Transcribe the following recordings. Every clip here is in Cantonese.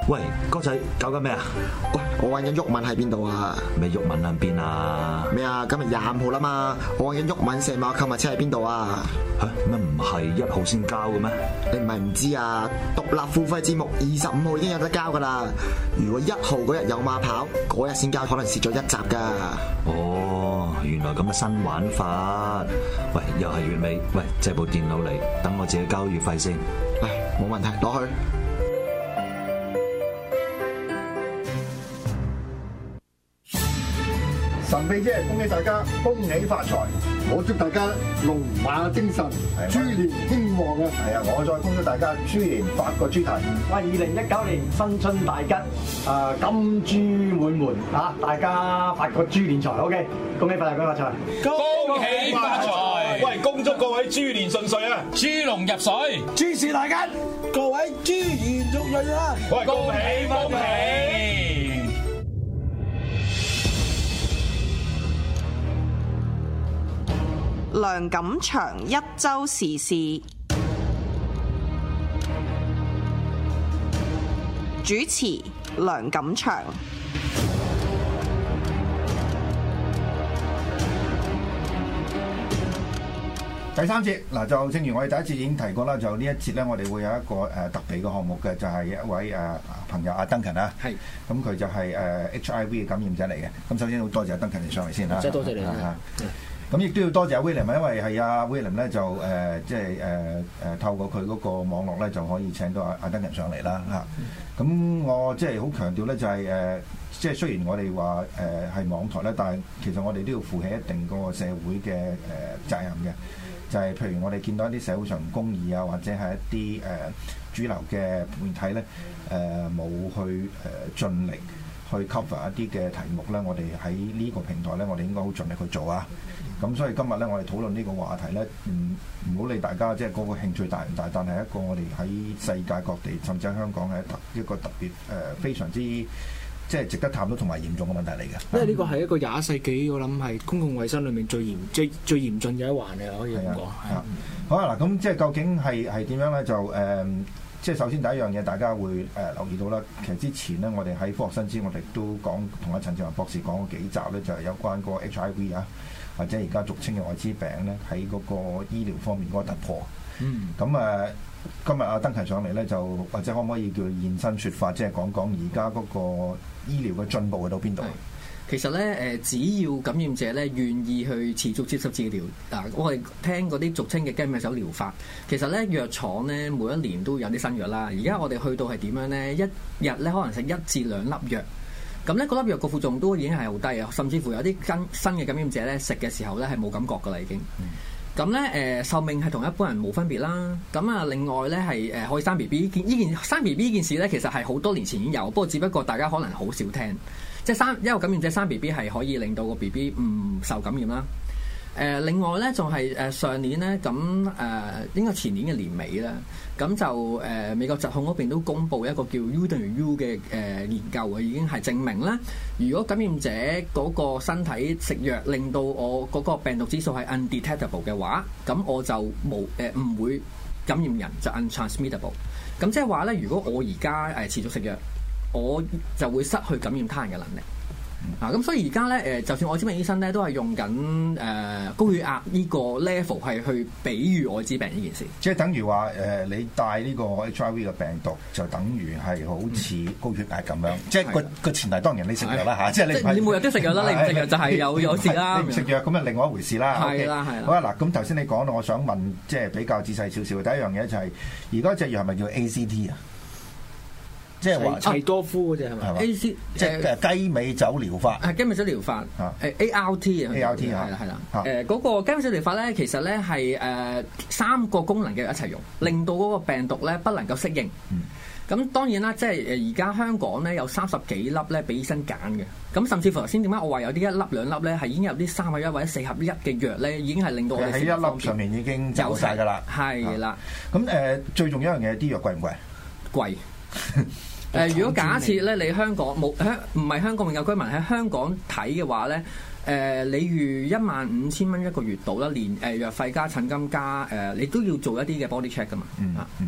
喂，哥仔搞緊咩啊？ 喂，我揾緊鬱文喺邊度啊？ 咪鬱文喺邊啊？ 咩啊？今日25號啦嘛，我揾緊鬱文成碼購物車喺邊度啊？ 嚇乜唔係1號先交嘅咩？ 你唔係唔知啊？獨立付費節目25號已經有得交噶啦。如果1號嗰日有馬跑，嗰日先交，可能蝕咗1集噶。 哦，原來咁嘅新玩法。喂，又係月尾，喂，借部電腦嚟，等我自己交月費先。 唉，冇問題，攞去。 神秘啫，恭喜大家，恭喜發財！我祝大家龍馬精神，豬年興旺啊！係啊，我再恭祝大家豬年發個豬蹄。 喂，2019年新春大吉，金豬滿門啊！大家發個豬年財 ，OK， 恭喜發財，恭喜發財！ 恭喜發財！喂，恭祝各位豬年順遂啊！豬龍入水， 諸事大吉，各位豬年續運啊！ 喂，恭喜恭喜！ 梁錦祥一周時事主持，梁錦祥。 第三節嗱，就正如我哋第一節已經提過啦，就呢一節咧，我哋會有一個特別嘅項目嘅，就係一位朋友阿 Duncan 啦。係。咁佢就係HIV 嘅感染者嚟嘅。咁首先好多謝阿 Duncan 嚟上嚟先啦。 即係多謝你咁亦都要多謝阿 William，因為係阿 William 咧就即係透過佢嗰個網絡咧就可以請到阿 Duncan 上嚟啦嚇。咁我即係好強調咧就係即係雖然我哋話係網台咧，但係其實我哋都要負起一定個社會嘅責任嘅。就係譬如我哋見到一啲社會上唔公義啊，或者係一啲主流嘅媒體咧冇去盡力去 cover 一啲嘅題目咧，我哋喺呢個平台咧，我哋應該好盡力去做啊！咁所以今日咧，我哋討論呢個話題咧，唔好理大家即係嗰個興趣大唔大，但係一個我哋喺世界各地，甚至喺香港係一個特別非常之即係值得探討同埋嚴重嘅問題嚟嘅。 因為呢個係一個20世紀，我諗係公共衛生裏面最嚴峻嘅一環嘅，可以咁講。 好啊，嗱，咁即係究竟係點樣咧？就即係首先第一樣嘢，大家會留意到啦。其實之前咧，我哋喺科學新知，我哋都講同阿陳志宏博士講過幾集咧，就係有關嗰個 HIV 啊，或者而家俗稱嘅愛滋病咧，喺嗰個醫療方面嗰個突破。咁今日阿Duncan上嚟咧，就或者可唔可以叫現身說法，即係講講而家嗰個醫療嘅進步去到邊度？ 其實咧，只要感染者咧願意去持續接受治療，我哋聽嗰啲俗稱嘅雞尾酒療法，其實咧藥廠咧每一年都有啲新藥啦。而家我哋去到係點樣咧？一日咧可能食1至2粒藥，咁咧嗰粒藥個副作用都已經係好低啊，甚至乎有啲新嘅感染者咧食嘅時候咧係冇感覺噶啦已經。咁咧壽命係同一般人冇分別啦。咁啊另外咧係可以生 BB 呢件生 BB 呢件事咧，其實係好多年前已經有，不過只不過大家可能好少聽。即係一個感染者生 BB 係可以令到個 BB 唔受感染啦。另外咧仲係上年咧咁應該前年嘅年尾啦，咁就美國疾控嗰邊都公布一個叫 U 等於 U 嘅研究啊，已經係證明啦，如果感染者嗰個身體食藥令到我嗰個病毒指數係 undetectable 嘅話，咁我就唔會感染人，就 untransmittable。咁即係話咧，如果我而家持續食藥，我就會失去感染他人嘅能力。咁所以而家咧就算愛滋病醫生咧都係用緊高血壓呢個 level 係去比喻愛滋病呢件事， 即係等於話你帶呢個 HIV 嘅病毒就等於係好似高血壓咁樣，即係個前提當然你食藥啦嚇，即係你每日都食藥啦，你唔食藥就係有事啦。 你唔食藥咁啊另外一回事啦。 係啦係啦。 好啊嗱，咁頭先你講到，我想問即係比較仔細少少。第一樣嘢就係而家隻藥係咪叫 ACT 啊？即係話齊多夫嗰隻係咪 ？AC 即係雞尾酒療法， 雞尾酒療法ART 啊 ，ART 係啦。嗰個雞尾酒療法咧，其實咧係3個功能嘅一齊用，令到嗰個病毒咧不能夠適應。咁當然啦，即係而家香港咧有30幾粒咧俾醫生揀嘅，咁甚至乎頭先點解我話有啲1粒2粒咧係已經有啲3合1或者4合1嘅藥咧，已經係令到我哋喺1粒上面已經有晒㗎啦。 係啦。 咁最重要一樣嘢，啲藥貴唔貴？ 貴。如果假設咧你香港唔係香港永久居民喺香港睇嘅話咧，你預15000蚊一個月度啦，連藥費加診金加你都要做一啲嘅 body check 噶嘛。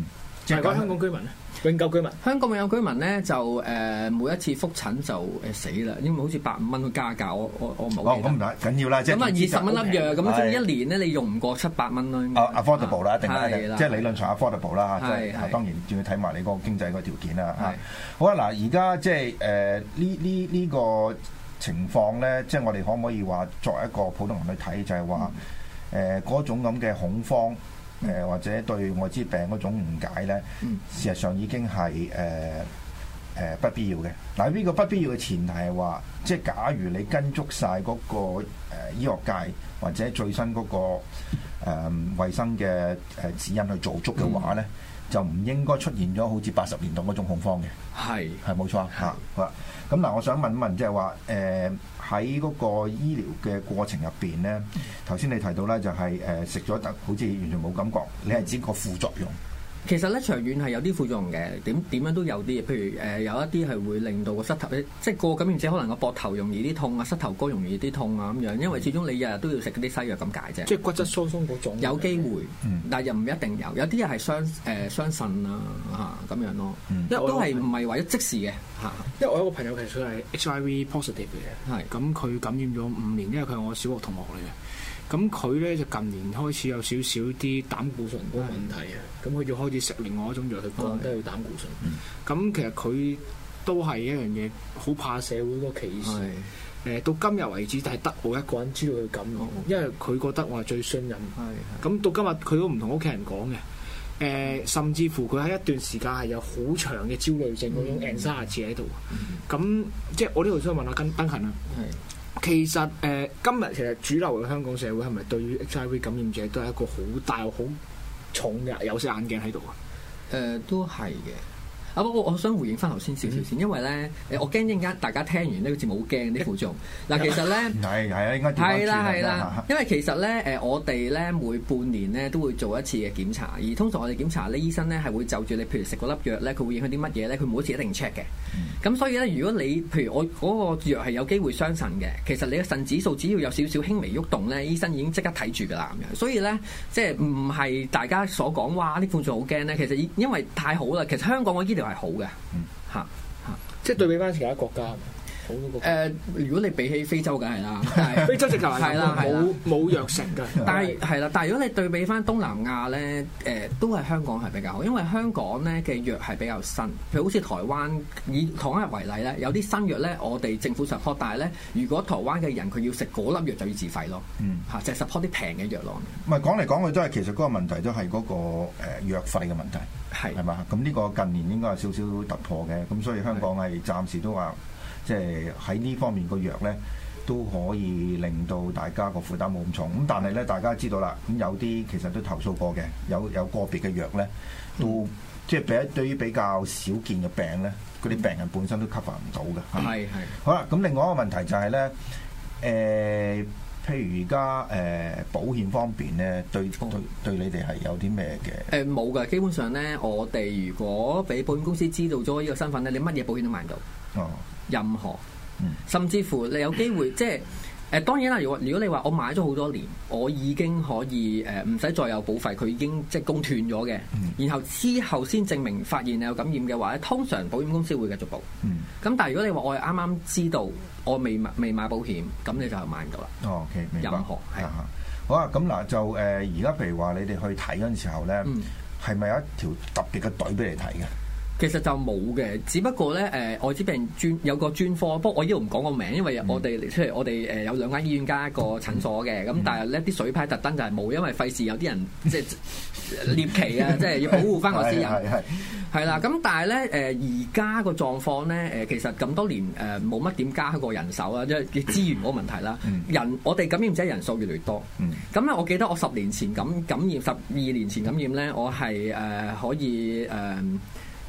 即係講香港居民咧，永久居民。 香港永久居民咧就每一次覆診就死啦，因為好似150蚊嘅加價，我唔係好記得。 咁唔緊要啦，即係咁啊20蚊粒藥，咁總之一年咧你用唔過700蚊咯。 affordable 啦，一定係即係理論上 affordable 啦，即係當然仲要睇埋你嗰個經濟個條件啦。好啊，嗱，而家即係呢個情況咧，即係我哋可唔可以話作為一個普通人去睇，就係話嗰種咁嘅恐慌，或者對愛滋病嗰種誤解咧，事實上已經係不必要嘅。嗱，呢個不必要嘅前提係話，即係假如你跟足晒嗰個醫學界或者最新嗰個衞生嘅指引去做足嘅話咧，就唔應該出現咗好似80年代嗰種恐慌嘅。係冇錯嚇。好啦，咁嗱，我想問一問，即係話喺嗰個醫療嘅過程入邊咧，頭先你提到咧就係食咗好似完全冇感覺，你係指個副作用？ 其實咧長遠係有啲副作用嘅，點樣都有啲，譬如有一啲係會令到個膝頭，即係個感染者可能個膊頭容易啲痛啊，膝頭哥容易啲痛啊咁樣，因為始終你日日都要食嗰啲西藥咁解啫。 即係骨質疏鬆嗰種。有機會， 但係又唔一定有啲人係傷腎啊咁樣咯。因為都係唔係為咗即時嘅嚇。 因為我有個朋友其實佢係 HIV positive 嘅，係咁佢感染咗5年，因為佢係我小學同學嚟嘅。咁佢咧就近年開始有少少啲膽固醇嗰個問題啊，咁佢就開始食另外一種藥去降低佢膽固醇。咁其實佢都係一樣嘢，好怕社會嗰個歧視。到今日為止，就係得我一個人知道佢咁咯，因為佢覺得我係最信任。咁到今日佢都唔同屋企人講嘅。甚至乎佢喺一段時間係有好長嘅焦慮症嗰種 anxiety 喺度。咁即係我呢度想問下登勤啊。其實今日其實主流嘅香港社會係咪對於 HIV 感染者都係一個好大好重嘅有色眼鏡喺度啊？ 都係嘅。不過我想回應翻頭先少少先，因為咧我驚一陣間大家聽完呢個節目好驚啲副作用。嗱，其實咧係應該係啦，因為其實咧我哋咧每半年咧都會做一次嘅檢查，而通常我哋檢查咧醫生咧係會就住你，譬如食嗰粒藥咧，佢會影響啲乜嘢咧，佢每一次一定 check 嘅。咁所以咧，如果你譬如我嗰個藥係有機會傷腎嘅，其實你嘅腎指數只要有少少輕微喐動咧，醫生已經即刻睇住㗎啦咁樣。所以咧，即係唔係大家所講哇啲副作用好驚咧？其實因為太好啦，其實香港嘅醫療係好嘅， 即係對比翻其他國家。 如果你比起非洲梗係啦， 非洲直頭係冇藥食㗎。 但係如果你對比翻東南亞咧，都係香港係比較好，因為香港咧嘅藥係比較新。譬如好似台灣，以台灣為例咧，有啲新藥咧，我哋政府 support，但係咧，如果台灣嘅人佢要食嗰粒藥就要自費咯。就係 support 啲平嘅藥咯。 唔係講嚟講去都係其實嗰個問題都係嗰個藥費嘅問題，係嘛？咁呢個近年應該有少少突破嘅，咁所以香港係暫時都話。即係喺呢方面個藥咧，都可以令到大家個負擔冇咁重。咁但係咧，大家知道啦，咁有啲其實都投訴過嘅，有個別嘅藥咧，都即係對於比較少見嘅病咧，嗰啲病人本身都 cover 唔到嘅。係。好啦，咁另外一個問題就係咧，譬如而家保險方面咧，對你哋係有啲咩嘅？ 冇㗎，基本上咧，我哋如果俾保險公司知道咗呢個身份咧，你乜嘢保險都買唔到。任何，甚至乎你有機會即係當然啦。如果你話我買咗好多年，我已經可以唔使再有保費，佢已經即係供斷咗嘅。然後之後先證明發現你有感染嘅話咧，通常保險公司會繼續保。咁但係如果你話我係啱啱知道我未買保險，咁你就買唔到啦。 OK，明白。 任何係好啊。咁嗱就而家譬如話你哋去睇嗰陣時候咧，係咪有一條特別嘅隊俾你睇嘅？ 其實就冇嘅，只不過咧愛滋病有個專科，不過我呢度唔講個名，因為我哋出嚟我哋有2間醫院加一個診所嘅，咁但係呢啲水牌特登就係冇，因為費事有啲人即係獵奇啊，即係要保護翻個私人。係啦，咁但係咧而家個狀況咧其實咁多年冇乜點加個人手啦，即係資源嗰個問題啦。我哋感染者人數越嚟越多。咁咧我記得我10年前感染，12年前感染咧，我係可以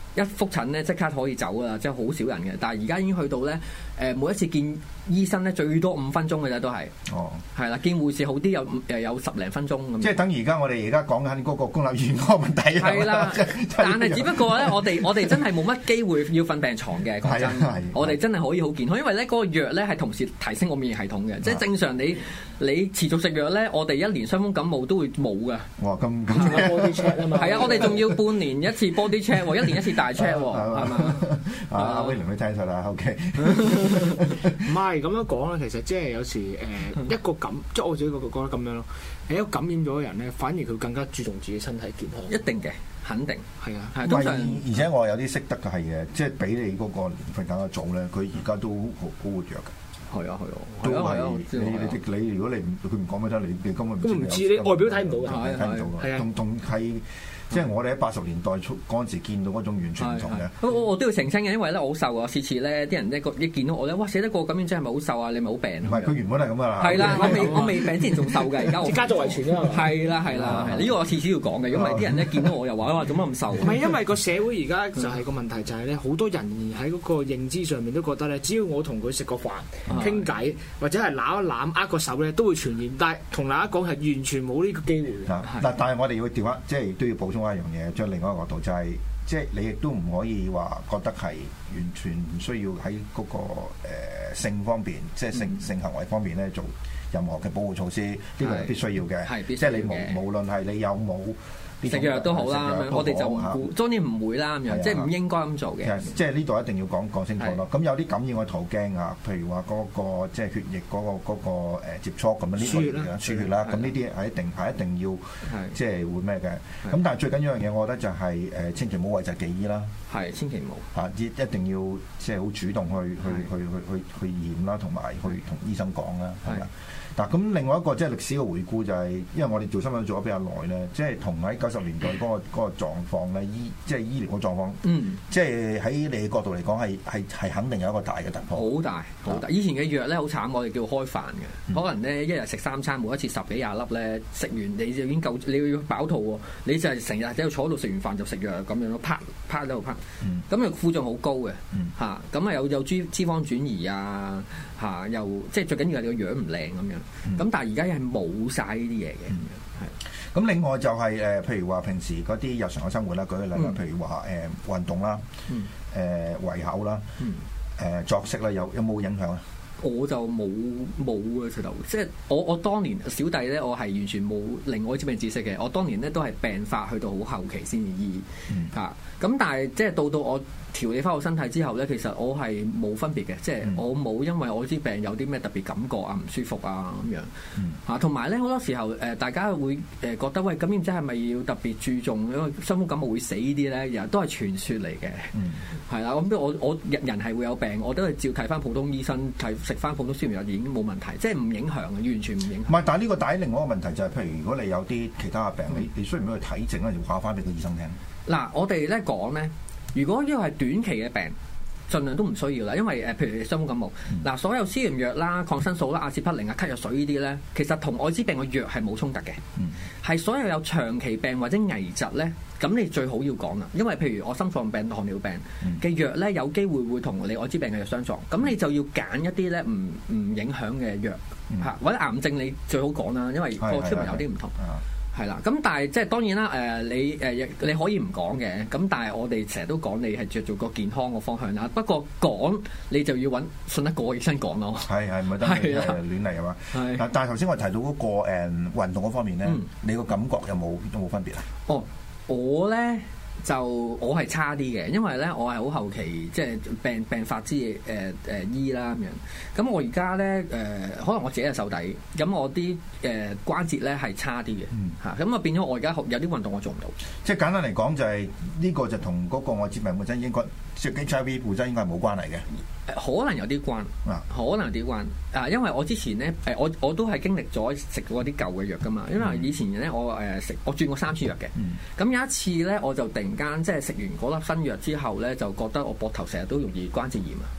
一覆診咧即刻可以走啦，即係好少人嘅。但係而家已經去到咧每一次見醫生咧最多5分鐘嘅啫，都係。哦，係啦，見護士好啲有10零分鐘咁。 即係等於而家我哋而家講緊嗰個公立醫院嗰個問題。係啦， 但係只不過咧，我哋真係冇乜機會要瞓病床嘅。講真，我哋真係可以好健康，因為咧嗰個藥咧係同時提升我免疫系統嘅。即係正常你持續食藥咧，我哋1年傷風感冒都會冇㗎。 哇，咁 body check 啊嘛。 係啊，我哋仲要半年一次 body check 喎，1年一次大 check 喎，係嘛？ 阿威廉你聽實啦 ，OK。 唔係咁樣講啦，其實即係有時一個感，即係我自己覺得咁樣咯。係一個感染咗嘅人咧，反而佢更加注重自己身體健康。 一定嘅，肯定係啊。係通常，而且我有啲識得嘅係嘅，即係比你嗰個年份更加早咧，佢而家都好活躍嘅。 係啊， 都係你如果佢唔講俾得你根本唔知你外表睇唔到嘅， 睇唔到嘅，同係。即係我哋喺80年代嗰陣時見到嗰種完全唔同嘅。 我都要澄清嘅，因為咧我好瘦啊，次咧啲人一見到我咧，哇死得過咁樣真係咪好瘦啊？你咪好病？ 唔係，佢原本係咁噶啦。 係啦，我未病之前仲瘦嘅，而家我家族遺傳啊嘛。 係啦，呢個我次要講嘅，因為啲人一見到我又話做乜咁瘦？ 唔係因為個社會而家就係個問題就係咧，好多人喺嗰個認知上面都覺得咧，只要我同佢食個飯、傾偈或者係攬一攬、握個手咧，都會傳染。但係同大家講係完全冇呢個機會嘅。 但係我哋要調翻，即係都要補充一樣嘢，將另外一個角度就係，即係你亦都唔可以話覺得係完全唔需要喺嗰個性方面，即係性行為方面咧做任何嘅保護措施，呢個係必須要嘅。即係你無論係你有冇食藥都好啦，我哋就當然唔會啦，咁樣即係唔應該咁做嘅。 即係呢度一定要講清楚咯。咁有啲感染嘅途徑啊，譬如話嗰個即係血液嗰個接觸咁樣呢個輸血啦，咁呢啲係一定要即係會咩嘅。咁但係最緊要一樣嘢，我覺得就係千祈唔好諱疾忌醫啦。 係，千祈唔好嚇，一定要即係好主動去驗啦，同埋去同醫生講啦，係啦。嗱，咁另外一個即係歷史嘅回顧就係，因為我哋做新聞做咗比較耐咧，即係同喺90年代嗰個狀況咧，即係醫療嘅狀況，即係喺你嘅角度嚟講係肯定有一個大嘅突破。 好大。以前嘅藥咧好慘，我哋叫開飯嘅，可能咧一日食3餐，每一次10幾20粒咧，食完你就已經夠，你要飽肚喎，你就係成日喺度坐喺度食完飯就食藥咁樣咯，啪喺度啪，咁啊負重好高嘅嚇，咁啊有脂肪轉移啊嚇，又即係最緊要係你個樣唔靚咁樣。咁但係而家係冇晒呢啲嘢嘅，係。 咁另外就係譬如話平時嗰啲日常嘅生活啦，舉個例啦，譬如話運動啦，胃口啦，作息啦，有冇影響啊？ 我就冇啊，直頭即係我當年小弟咧，我係完全冇另外一啲病知識嘅。我當年咧都係病發去到好後期先至醫嚇。咁但係即係到我調理翻我身體之後咧，其實我係冇分別嘅，即係我冇因為我啲病有啲咩特別感覺啊、唔舒服啊咁樣嚇。同埋咧好多時候大家會覺得喂，咁然之後係咪要特別注重因為傷風感冒會死呢啲咧？又都係傳說嚟嘅，係啦。咁我人係會有病，我都係照睇翻普通醫生食翻普通消炎藥已經冇問題，即係唔影響嘅，完全唔影響。 唔係，但係呢個帶另外一個問題就係，譬如如果你有啲其他嘅病，你需唔需要去睇症咧？要話翻俾個醫生聽。 嗱，我哋咧講咧，如果呢個係短期嘅病，盡量都唔需要啦，因為譬如傷風感冒，所有消炎藥啦、抗生素啦、阿司匹靈啊、咳藥水呢啲咧，其實同愛滋病嘅藥係冇衝突嘅，係所有有長期病或者危疾咧。咁你最好要講啦，因為譬如我心臟病、糖尿病嘅藥咧，有機會同你愛滋病嘅藥相撞，咁你就要揀一啲咧唔影響嘅藥嚇，或者癌症你最好講啦，因為個出門有啲唔同，係啦。咁但係即係當然啦，你可以唔講嘅，咁但係我哋成日都講你係着做個健康個方向啦。不過講你就要揾信得過醫生講咯。係唔係得亂嚟係嘛？但係頭先我提到嗰個運動嗰方面咧，你個感覺有冇分別啊？我咧就我係差啲嘅，因為咧我係好後期即係病發之醫啦咁樣。咁我而家咧可能我自己係手底，咁我啲關節咧係差啲嘅嚇，咁啊變咗我而家有啲運動我做唔到。即係簡單嚟講就係呢個就同嗰個愛滋病本身應該即係 HIV 本身應該係冇關係嘅。可能有啲關，因為我之前咧我都係經歷咗食過啲舊嘅藥噶嘛，因為以前咧我轉過3次藥嘅，咁有一次咧我就突然間即係食完嗰粒新藥之後咧，就覺得我膊頭成日都容易關節炎啊，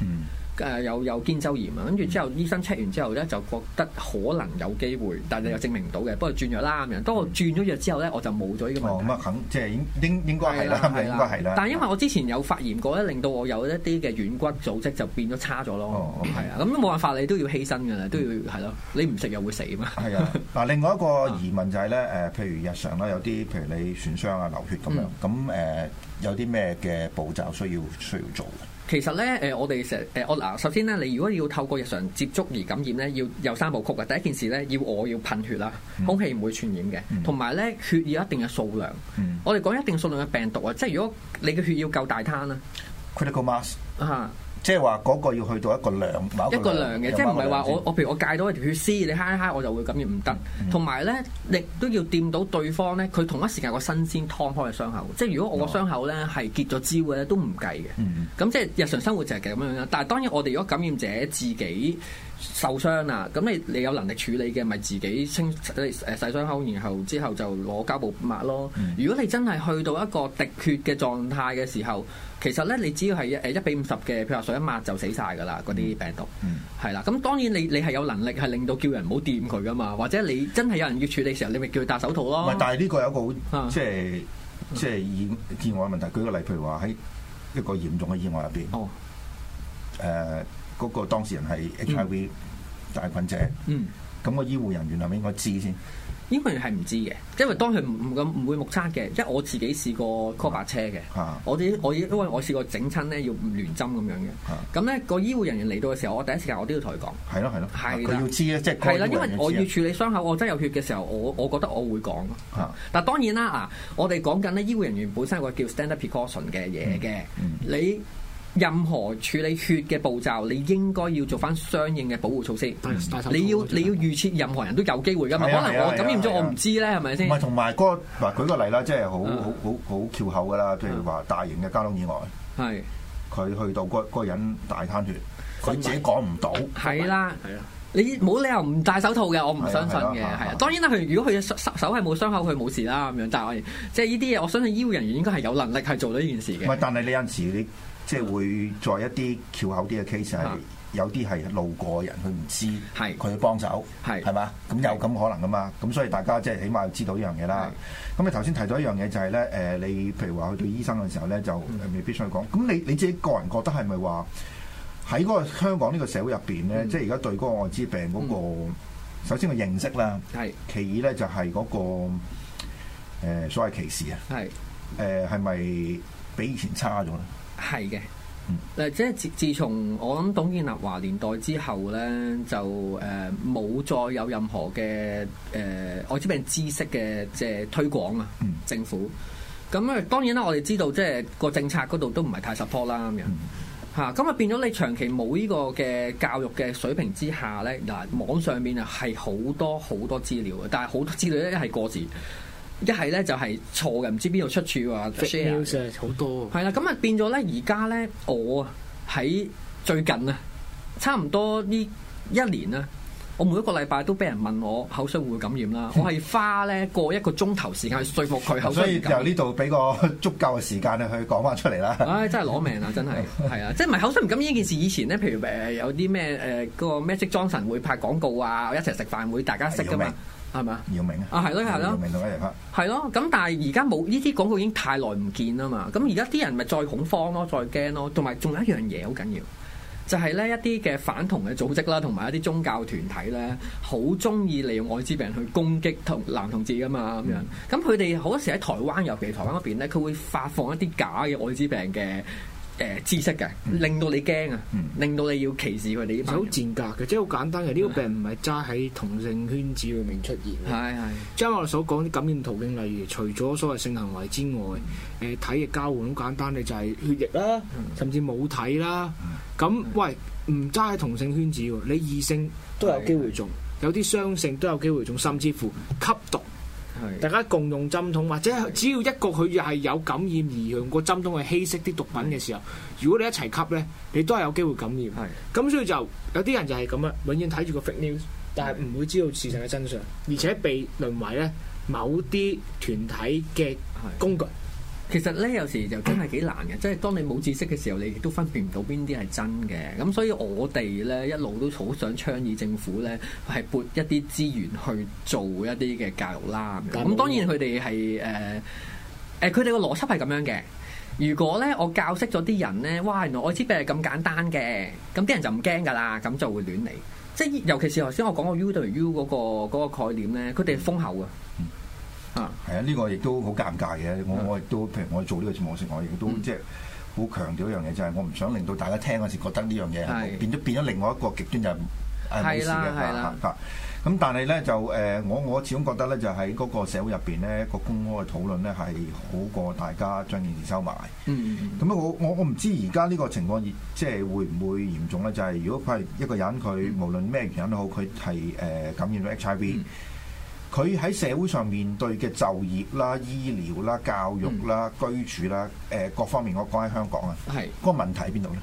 有肩周炎啊，跟住之後醫生 check 完之後咧就覺得可能有機會，但係你又證明唔到嘅，不過轉藥啦咁樣。當我轉咗藥之後咧，我就冇咗呢個問題。 咁啊肯即係應該係啦，應該係啦。 但係因為我之前有發炎過咧，令到我有一啲嘅軟骨組織就變咗差咗咯。係啊，咁冇辦法，你都要犧牲㗎啦，都要係咯，你唔食又會死嘛。係啊， 嗱，另外一個疑問就係咧譬如日常啦，有啲譬如你損傷啊、流血咁樣，咁有啲咩嘅步驟需要做嘅？ 其實咧，我哋成日首先咧，你如果要透過日常接觸而感染咧，要有3部曲嘅。第一件事咧，要噴血啦，空氣唔會傳染嘅，同埋咧血要一定嘅數量。我哋講一定數量嘅病毒啊，即係如果你嘅血要夠大灘啦 ，critical mass 啊。 即係話嗰個要去到一個量嘅，即係唔係話我譬如我戒到一條血絲，你揩我就會感染唔得。同埋咧，亦都要掂到對方咧，佢同一時間個新鮮劏開嘅傷口。即係如果我個傷口咧係結咗焦嘅咧，都唔計嘅。咁即係日常生活就係咁樣啦。但係當然我哋如果感染者自己受傷啦，咁你有能力處理嘅，咪自己洗傷口，然後之後就攞膠布抹咯。如果你真係去到一個滴血嘅狀態嘅時候，其實咧你只要係1:50嘅，譬如話水一抹就死晒㗎啦，嗰啲病毒係啦。咁當然你係有能力係令到叫人唔好掂佢㗎嘛，或者你真係有人要處理嘅時候，你咪叫佢戴手套咯。 唔係，但係呢個有一個好即係意外嘅問題。舉個例，譬如話喺一個嚴重嘅意外入邊，嗰個當事人係 HIV 帶菌者，咁個醫護人員係咪應該知先？ 醫護人員係唔知嘅，因為當佢唔會目測嘅。因為我自己試過 call 白車嘅，因為我試過整親咧要亂針咁樣嘅。咁咧個醫護人員嚟到嘅時候，我第一時間我都要同佢講。係咯，佢要知咧，即係係啦，因為我要處理傷口，我真係有血嘅時候，我覺得我會講。但當然啦，我哋講緊咧醫護人員本身有個叫 standard precaution 嘅嘢嘅，你。任何處理血嘅步驟，你應該要做翻相應嘅保護措施。你要預設任何人都有機會㗎嘛？可能我感染咗我唔知咧，係咪先？唔係，同埋嗰個嗱，舉個例啦，即係好翹口㗎啦。譬如話大型嘅交通意外，係佢去到嗰個人大攤血，佢自己講唔到。係啦，你冇理由唔戴手套嘅，我唔相信嘅。係啊，當然啦，如果佢手係冇傷口，佢冇事啦咁樣。但係即係呢啲嘢，我相信醫護人員應該係有能力係做到呢件事嘅。唔係，但係你有陣時你。即係會在一啲翹口啲嘅 case 係有啲係路過嘅人，佢唔知，佢去幫手，係嘛？咁有咁可能噶嘛？咁所以大家即係起碼要知道呢樣嘢啦。咁你頭先提到一樣嘢就係咧，你譬如話去到醫生嘅時候咧，就未必需要講。咁你自己個人覺得係咪話喺嗰個香港呢個社會入邊咧，即係而家對嗰個愛滋病嗰個首先個認識啦，其二咧就係嗰個所謂歧視啊，係咪比以前差咗咧？係嘅，即係自從我諗董建立華年代之後咧，就冇再有任何嘅愛滋病知識嘅即係推廣啊，政府。咁當然啦，我哋知道即係個政策嗰度都唔係太 support 啦咁樣嚇，咁變咗你長期冇呢個嘅教育嘅水平之下咧，嗱網上面啊係好多資料嘅，但係好多資料咧係過時。一係咧就係錯嘅，唔知邊度出處話 share 好多。係啦，咁啊變咗咧，而家咧我喺最近啊，差唔多呢1年啦，我每一個禮拜都俾人問我口水會唔會感染啦。我係花咧過1個鐘頭時間去說服佢口水。所以由呢度俾個足夠嘅時間去講翻出嚟啦。唉，真係攞命啊！真係係啊，即係唔係口水唔感染呢件事？以前咧，譬如有啲咩嗰個 Magic Johnson 會拍廣告啊，一齊食飯會大家識噶嘛。係嘛？姚明啊！係咯，姚明同一齊拍。係咯，咁但係而家冇呢啲廣告已經太耐唔見啦嘛。咁而家啲人咪再恐慌咯，再驚咯。同埋仲有一樣嘢好緊要，就係咧一啲嘅反同嘅組織啦，同埋一啲宗教團體咧，好中意利用愛滋病去攻擊男同志噶嘛咁樣。咁佢哋好多時喺台灣，尤其台灣嗰邊咧，佢會發放一啲假嘅愛滋病嘅知識嘅，令到你驚啊，令到你要歧視佢哋。好賤格嘅，即係好簡單嘅。呢個病唔係齋喺同性圈子裏面出現。係即係我哋所講啲感染途徑，例如除咗所謂性行為之外，體液交換好簡單嘅就係血液啦，甚至母體啦。咁喂，唔齋喺同性圈子喎，你異性都有機會中，有啲雙性都有機會中，甚至乎吸毒。大家共用針筒，或者只要一個佢係有感染而用個針筒去稀釋啲毒品嘅時候，如果你一齊吸咧，你都係有機會感染。咁所以就有啲人就係咁啦，永遠睇住個 fake news，但係唔會知道事實嘅真相，而且被淪為咧某啲團體嘅工具。 其實咧有時就真係幾難嘅，即係當你冇知識嘅時候，你亦都分辨唔到邊啲係真嘅。咁所以我哋咧一路都好想倡議政府咧係撥一啲資源去做一啲嘅教育啦。咁當然佢哋係佢哋個邏輯係咁樣嘅。如果咧我教識咗啲人咧，哇原來愛滋病係咁簡單嘅，咁啲人就唔驚㗎啦，咁就會亂嚟。即係尤其是頭先我講個 U 對 U 嗰個概念咧，佢哋係封口嘅。係啊，呢個亦都好尷尬嘅。我亦都譬如我做呢個節目時，我亦都即係好強調一樣嘢，就係我唔想令到大家聽嗰時覺得呢樣嘢變咗另外一個極端，就係冇事嘅嚇。咁但係咧就我始終覺得咧就喺嗰個社會入邊咧，個公開嘅討論咧係好過大家將件事收埋。咁我唔知而家呢個情況即係會唔會嚴重咧？就係如果佢係一個人，佢無論咩原因都好，佢係感染咗 HIV。佢喺社會上面對嘅就業啦、醫療啦、教育啦、居住啦，各方面，我講喺香港啊，嗰個問題喺邊度咧？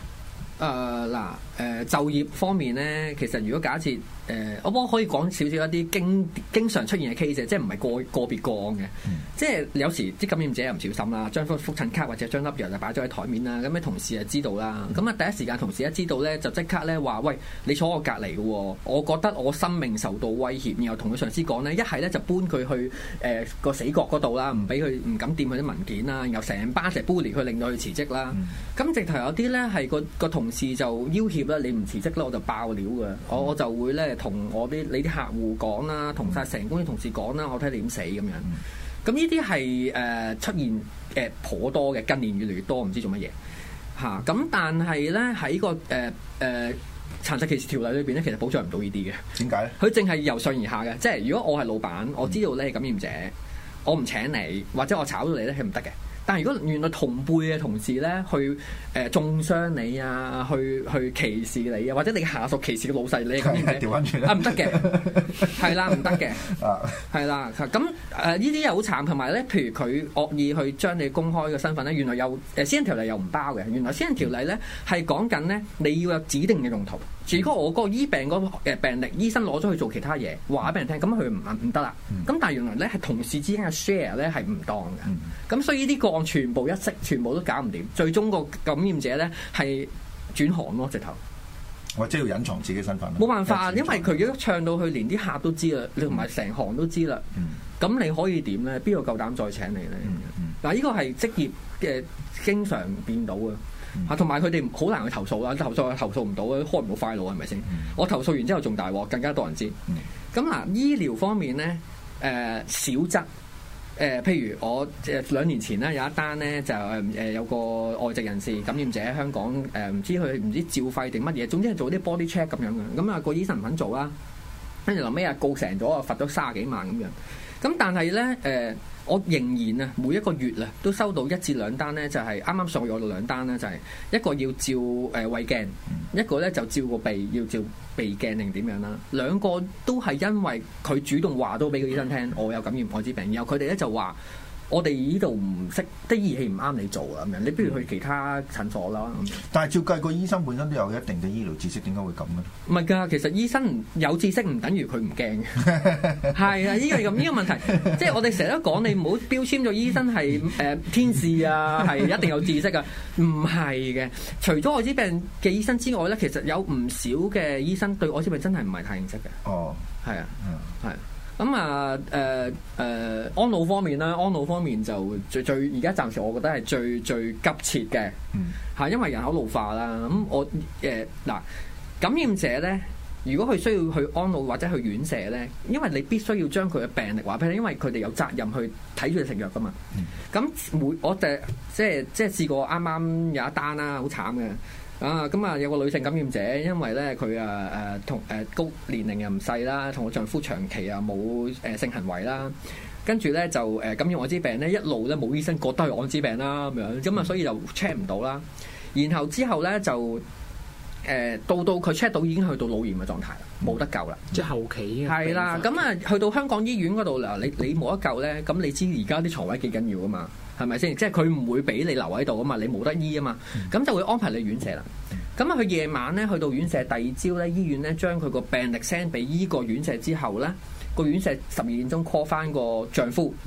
就業方面咧，其實如果假設我可以講少少一啲經常出現嘅 case，即係唔係個別個案嘅，即係有時啲感染者又唔小心啦，將覆診卡或者將粒藥就擺咗喺台面啦，咁啲同事就知道啦，咁啊第一時間同事一知道咧，就即刻咧話：喂，你坐我隔離嘅喎，我覺得我生命受到威脅，然後同佢上司講咧，一係咧就搬佢去個死角嗰度啦，唔俾佢唔敢掂佢啲文件啦，然後成班成 bully 佢，令到佢辭職啦。咁直頭有啲咧係個同事就要挾啦，你唔辭職咧我就爆料嘅，我就會咧同你啲客戶講啦，同晒成公司同事講啦，我睇你點死咁樣。咁呢啲係出現頗多嘅，近年越嚟越多，唔知做乜嘢嚇。咁但係咧喺個殘疾歧視條例裏邊咧，其實保障唔到呢啲嘅。點解咧？佢淨係由上而下嘅，即係如果我係老闆，我知道你係感染者，我唔請你或者我炒咗你咧，係唔得嘅。但係如果原來同輩嘅同事咧，去中傷你啊，去歧視你啊，或者你下屬歧視嘅老細，你咁樣調翻轉啊，唔得嘅，係啦，唔得嘅，係啦，咁呢啲又好慘，同埋咧，譬如佢惡意去將你公開嘅身份咧，原來又私人條例又唔包嘅，原來私人條例咧係講緊咧你要有指定嘅用途。如果我嗰個醫病嗰個病歷，醫生攞咗去做其他嘢，話俾人聽，咁佢唔得啦。咁但係原來咧係同事之間嘅 share 咧係唔當嘅。咁所以呢啲個案全部一式，全部都搞唔掂。最終個感染者咧係轉行咯，直頭。 我即係要隱藏自己身份。 冇辦法，因為佢如果唱到去，連啲客都知啦，你同埋成行都知啦。咁你可以點咧？邊個夠膽再請你咧？嗱，呢個係職業嘅經常見到嘅。同埋佢哋好難去投訴啦，投訴唔到啊，開唔到 file 係咪先？我投訴完之後仲大鑊，更加多人知。咁嗱，醫療方面咧，少則譬如我2年前咧有一單咧就有個外籍人士感染者喺香港唔知照肺定乜嘢，總之係做啲 body check 咁樣嘅。咁啊個醫生唔肯做啦，跟住臨尾告成咗啊，罰咗30幾萬咁樣。咁但係咧我仍然啊，每一個月啊，都收到1至2單咧，就係啱啱上個月我2單咧，就係一個要照胃鏡，一個咧就照個鼻，要照鼻鏡定點樣啦。兩個都係因為佢主動話到俾個醫生聽，我有感染愛滋病，然後佢哋咧就話：我哋呢度唔識啲儀器唔啱你做啊咁樣，你不如去其他診所啦。 但係照計個醫生本身都有一定嘅醫療知識，點解會咁咧？ 唔係㗎，其實醫生有知識唔等於佢唔驚嘅。係啊，呢個問題，即係我哋成日都講，你唔好標籤咗醫生係天使啊，係一定有知識啊。唔係嘅，除咗愛滋病嘅醫生之外咧，其實有唔少嘅醫生對愛滋病真係唔係太認識嘅。哦，係啊，係。咁安老方面啦，安老方面就最而家暫時我覺得係最急切嘅，因為人口老化啦。咁我感染者咧，如果佢需要去安老或者去院舍咧，因為你必須要將佢嘅病歷話俾你，因為佢哋有責任去睇住你食藥噶嘛。咁我即係試過啱啱有一單啦，好慘嘅。咁啊有個女性感染者，因為咧佢同高年齡又唔細啦，同我丈夫長期啊冇性行為啦，跟住咧就感染愛滋病咧，一路咧冇醫生覺得係愛滋病啦咁樣，咁啊所以就 check 唔到啦。然後之後咧就到佢 check 到已經去到腦炎嘅狀態啦，冇得救啦， 即係後期係啦。咁啊去到香港醫院嗰度嗱，你冇得救咧，咁你知而家啲床位幾緊要噶嘛？係咪先？即係佢唔會俾你留喺度啊嘛，你冇得醫啊嘛，咁就會安排你院舍啦。咁啊，佢夜晚咧去到院舍，第二朝咧醫院咧將佢個病歷 send 俾依個院舍之後咧，個院舍12點鐘 call 翻個丈夫，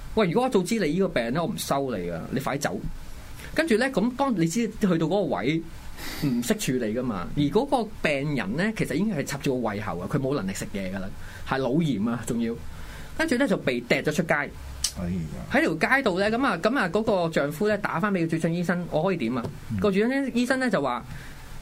喂，如果我早知你呢個病咧，我唔收你噶，你快啲走。跟住咧，咁當你知去到嗰個位唔識處理噶嘛，而嗰個病人咧其實已經係插住個胃喉啊，佢冇能力食嘢噶啦，係腦炎啊，仲要跟住咧就被掟咗出街。喺條街度咧，咁啊嗰個丈夫咧打翻俾個主診醫生，我可以點啊？個主診醫生咧就話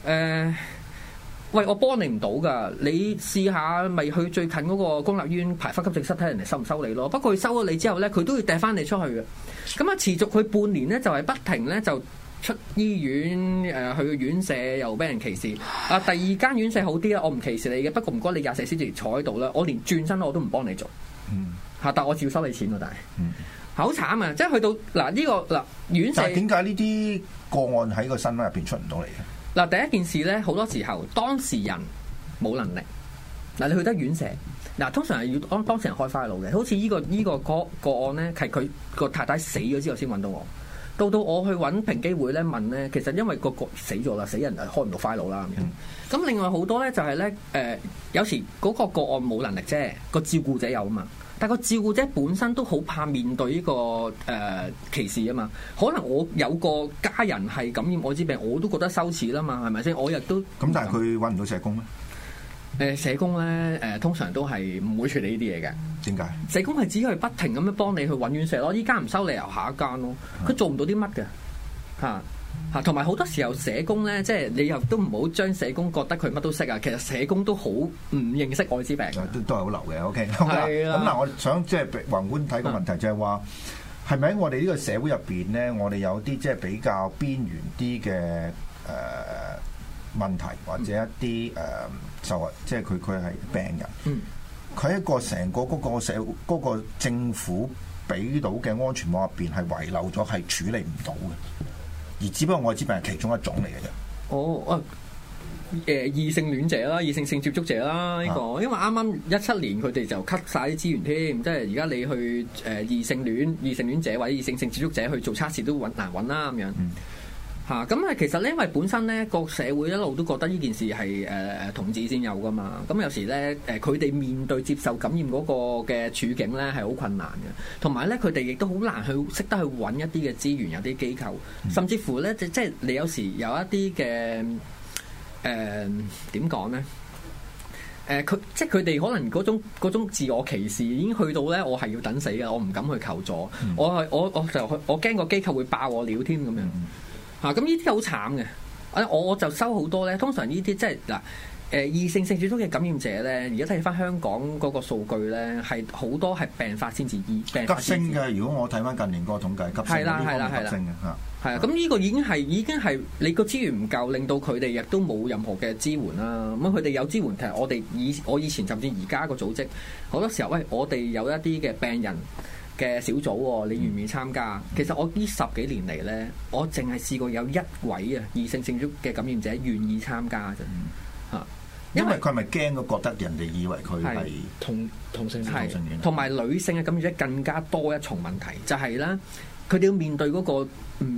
喂，我幫你唔到㗎，你試下咪去最近嗰個公立醫院排翻急症室睇人哋收唔收你咯。不過佢收咗你之後咧，佢都要掟翻你出去嘅。咁啊，持續佢半年咧，就係不停咧就出醫院去院舍又俾人歧視。啊，第二間院舍好啲啦，我唔歧視你嘅，不過唔該你24小時坐喺度啦，我連轉身我都唔幫你做。但我照收你錢喎，但係好慘啊！即係去到嗱呢個嗱院舍， 但係點解呢啲個案喺個新聞入邊出唔到嚟嘅？嗱， 第一件事咧，好多時候當事人冇能力。嗱，你去得院舍，嗱通常係要當事人開file嘅。好似呢個個案咧，係佢個太太死咗之後先揾到我。到我去揾平機會咧問咧，其實因為個死咗啦，死人就開唔到file啦咁樣。咁另外好多咧就係咧有時嗰個案冇能力啫，個照顧者有啊嘛。但個照顧者本身都好怕面對呢個歧視啊嘛，可能我有個家人係感染愛滋病，我都覺得羞恥啦嘛，係咪先？我亦都咁， 但係佢揾唔到社工咩？ 社工咧通常都係唔會處理呢啲嘢嘅。 點解？ 社工係只係不停咁樣幫你去揾院舍咯，依間唔收你，由下一間咯，佢做唔到啲乜嘅嚇。同埋好多時候社工咧，即係你又都唔好將社工覺得佢乜都識啊。其實社工都好唔認識愛滋病， 都係好流嘅。OK，咁嗱，我想即係宏觀睇個問題就係話，係咪喺我哋呢個社會入邊咧，我哋有啲即係比較邊緣啲嘅問題，或者一啲就即係佢係病人，佢喺一個成個嗰個社嗰個政府俾到嘅安全網入邊係遺漏咗，係處理唔到嘅。而只不過愛滋病係其中一種嚟嘅啫。 異性戀者啦，異性性接觸者啦，呢個因為啱啱17年佢哋就 cut 晒啲資源添，即係而家你去異性戀者或者異性性接觸者去做測試都難揾啦咁樣。咁其實咧，因為本身咧個社會一路都覺得呢件事係同志先有噶嘛，咁有時咧佢哋面對接受感染嗰個嘅處境咧係好困難嘅，同埋咧佢哋亦都好難去識得去揾一啲嘅資源，有啲機構，甚至乎咧即係你有時有一啲嘅點講咧？即係佢哋可能嗰種自我歧視已經去到咧，我係要等死嘅，我唔敢去求助，我驚個機構會爆我料添咁樣。咁呢啲好慘嘅，我就收好多咧。通常呢啲即係嗱，異性性接觸嘅感染者咧，而家睇翻香港嗰個數據咧，係好多係病發先至醫，急升嘅。如果我睇翻近年個統計，急升嘅呢方面急升嘅嚇。 係啊，咁呢個已經係你個資源唔夠，令到佢哋亦都冇任何嘅支援啦。咁佢哋有支援，其實我以前甚至而家個組織好多時候，喂，我哋有一啲嘅病人嘅小組，你願唔願意參加？其實我呢10幾年嚟咧，我淨係試過有1位異性性接觸嘅感染者願意參加啫。 因為佢係咪驚覺得人哋以為佢係同性戀？ 同埋女性嘅感染者更加多一重問題，就係咧，佢哋要面對嗰個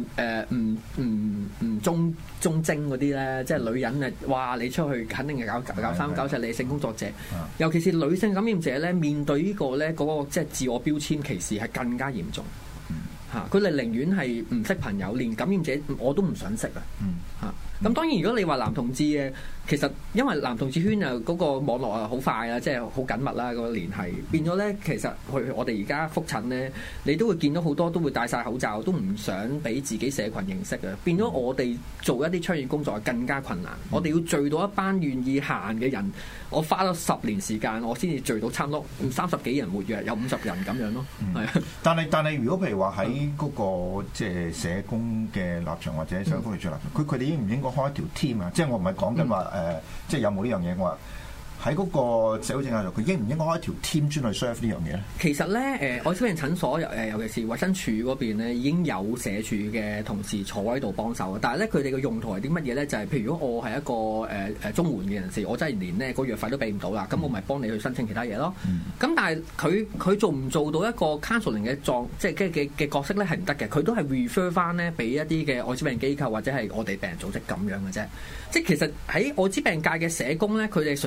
唔忠貞嗰啲咧，即係女人啊！哇，你出去肯定係搞三搞四，你性工作者，尤其是女性感染者咧，面對呢個咧嗰個即係自我標籤歧視係更加嚴重。佢哋寧願係唔識朋友，連感染者我都唔想識啊！咁當然如果你話男同志嘅，其實因為男同志圈啊嗰個網絡啊好快啊，即係好緊密啦，嗰個聯繫變咗咧，其實我哋而家覆診咧，你都會見到好多都會戴晒口罩，都唔想俾自己社群認識啊，變咗我哋做一啲倡議工作係更加困難。我哋要聚到一班願意行嘅人，我花咗10年時間，我先至聚到差唔多30幾人活躍，有50人咁樣咯。係啊， 但係如果譬如話喺嗰個即係社工嘅立場或者社會福利署立場，佢哋應唔應該開一條 team 啊？即係我唔係講緊話即係有冇呢樣嘢？我話喺嗰個社會政策度，佢應唔應該開一條 team 專去 serve 呢樣嘢咧？ 其實咧，愛滋病診所尤其是衛生署嗰邊咧，已經有社署嘅同事坐喺度幫手。但係咧，佢哋嘅用途係啲乜嘢咧？就係譬如如果我係一個綜援嘅人士，我真係連呢個藥費都俾唔到啦，咁我咪幫你去申請其他嘢咯。咁但係佢做唔做到一個 counseling 嘅即係嘅角色咧，係唔得嘅。佢都係 refer 翻咧俾一啲嘅愛滋病機構或者係我哋病人組織咁樣嘅啫。即係其實喺愛滋病界嘅社工咧，佢哋純粹係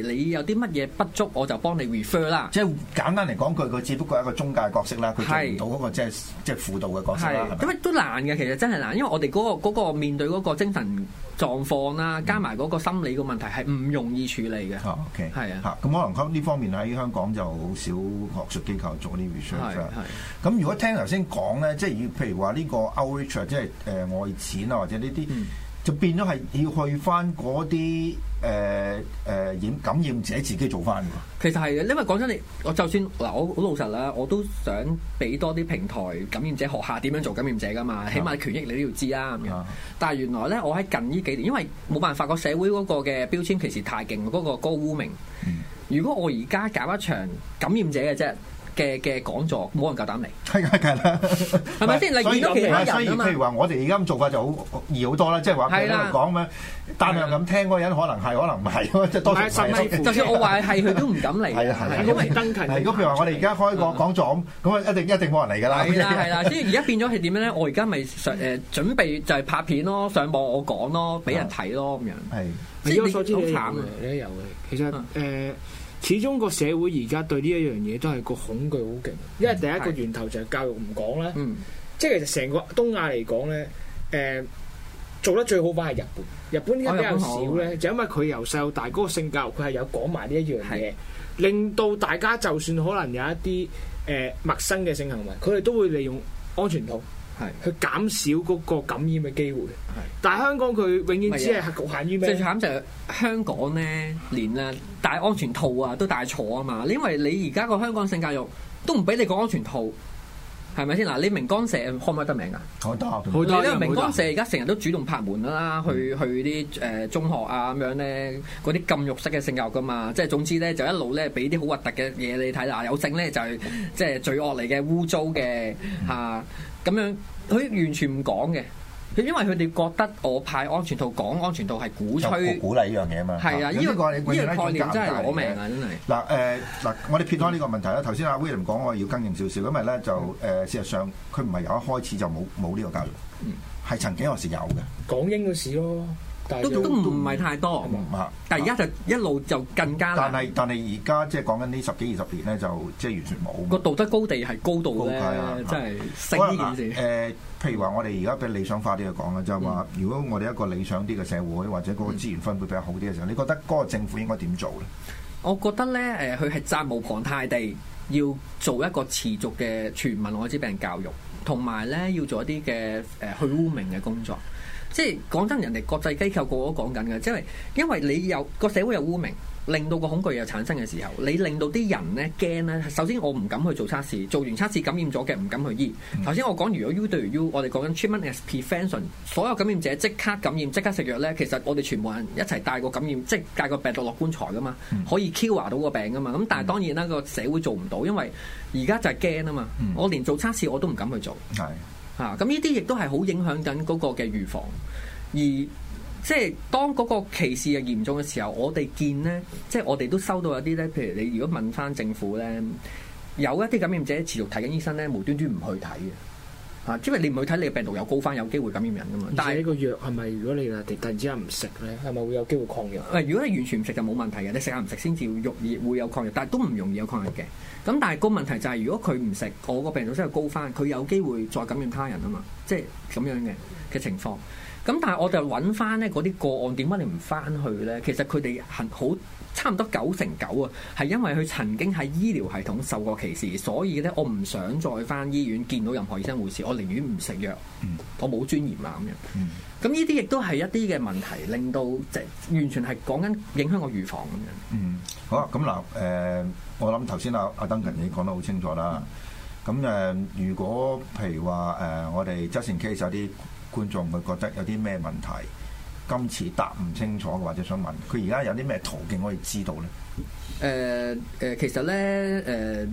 你有啲乜嘢不足，我就幫你 refer 啦。 即係簡單嚟講句，佢只不過係一個中介角色啦，佢做唔到嗰個即係輔導嘅角色啦。 因為都難嘅，其實真係難，因為我哋嗰個面對嗰個精神狀況啦，加埋嗰個心理嘅問題係唔容易處理嘅。 OK， 係啊。 咁可能呢方面喺香港就好少學術機構做啲 research 啦。咁如果聽頭先講咧，即係譬如話呢個 outreach 即係外展啊，或者呢啲。就變咗係要去翻嗰啲感染者自己做翻㗎。 其實係嘅，因為講真我就算嗱，我好老實啦，我都想俾多啲平台感染者學下點樣做感染者㗎嘛，起碼權益你都要知啦咁樣。但係原來咧，我喺近呢幾年，因為冇辦法個社會嗰個嘅標籤歧視太勁，嗰個污名。如果我而家搞一場感染者嘅啫。嘅講座冇人夠膽嚟， 係啦， 係咪先？你見到其他人啊嘛。 譬如話，我哋而家咁做法就好易好多啦，即係話佢喺度講咩，單向咁聽嗰個人可能係，可能唔係，即係多數係。 就算我話係，佢都唔敢嚟。 係啊， 因為登勤。 如果譬如話，我哋而家開個講座咁啊，一定冇人嚟㗎啦。 係啦，所以而家變咗係點樣咧？我而家咪準備就係拍片咯，上網我講咯，俾人睇咯咁樣。 係。 以我所知你有嘅，有嘅。其實始終個社會而家對呢一樣嘢都係個恐懼好勁，因為第一個源頭就係教育唔講啦。即係其實成個東亞嚟講咧，做得最好反係日本。日本點解比較少咧？就因為佢由細到大嗰個性教育，佢係有講埋呢一樣嘢，令到大家就算可能有一啲陌生嘅性行為，佢哋都會利用安全套。去減少嗰個感染嘅機會，但係香港佢永遠只係局限於咩？ 最慘就係香港咧，連戴安全套啊都戴錯啊嘛！因為你而家個香港性教育都唔俾你講安全套，係咪先？嗱，你明光社開唔開得名啊？ 開得，好多。你明光社而家成日都主動拍門啦，去啲中學啊咁樣咧，嗰啲禁欲式嘅性教育噶嘛，即係總之咧就一路咧俾啲好核突嘅嘢你睇啦，有性咧就係即係罪惡嚟嘅、污糟嘅嚇咁樣。佢完全唔講嘅，因為佢哋覺得我派安全套講安全套係鼓吹鼓勵呢樣嘢嘛。 係啊，呢個概念真係攞命啊！真係嗱我哋撇開呢個問題啦。頭先阿 William 講，我要更正少少，因為咧就事實上佢唔係由一開始就冇呢個教育，係曾經有時有嘅。 港英嘅事咯。 都唔係太多，但係而家就一路就更加難。 但係而家即係講緊呢10幾20年咧，就即係完全冇個道德高地係高度咧，真係升呢件事。 譬如話我哋而家俾理想化啲去講啦，就係話如果我哋一個理想啲嘅社會，或者嗰個資源分配比較好啲嘅時候，你覺得嗰個政府應該點做咧？ 我覺得咧，佢係責無旁貸地要做一個持續嘅全民愛滋病教育，同埋咧要做一啲嘅去污名嘅工作。即係講真，人哋國際機構個個都講緊嘅，即係因為你有個社會有污名，令到個恐懼又產生嘅時候，你令到啲人咧驚咧。首先我唔敢去做測試，做完測試感染咗嘅唔敢去醫。頭先我講如果 U 對 U， 我哋講緊 treatment as prevention， 所有感染者即刻感染即刻食藥咧，其實我哋全部人一齊帶個感染，即係帶個病毒落棺材噶嘛，可以 cure 到個病噶嘛。咁但係當然啦，個社會做唔到，因為而家就係驚啊嘛。我連做測試我都唔敢去做。咁呢啲亦都係好影響緊嗰個嘅預防，而即係當嗰個歧視係嚴重嘅時候，我哋見咧，即係我哋都收到有啲咧，譬如你如果問翻政府咧，有一啲感染者持續睇緊醫生咧，無端端唔去睇嘅，因為你唔去睇，你嘅病毒又高翻，有機會感染人噶嘛。但係呢個藥係咪如果你突然之間唔食咧，係咪會有機會抗藥？ 如果你完全唔食就冇問題嘅，你食下唔食先至會有抗藥，但係都唔容易有抗藥嘅。咁但係個問題就係，如果佢唔食，我個病毒真係高翻，佢有機會再感染他人啊嘛，即係咁樣嘅情況。咁但係我就揾翻咧嗰啲個案，點解你唔翻去咧？其實佢哋好差唔多99%啊，係因為佢曾經喺醫療系統受過歧視，所以咧我唔想再翻醫院見到任何醫生護士，我寧願唔食藥，我冇尊嚴啊咁樣。咁呢啲亦都係一啲嘅問題，令到即係完全係講緊影響個預防咁樣。 好啊，咁嗱我諗頭先阿Duncan已經講得好清楚啦。咁如果譬如話我哋just in case有啲觀眾佢覺得有啲咩問題，今次答唔清楚或者想問佢而家有啲咩途徑可以知道咧？ 其實咧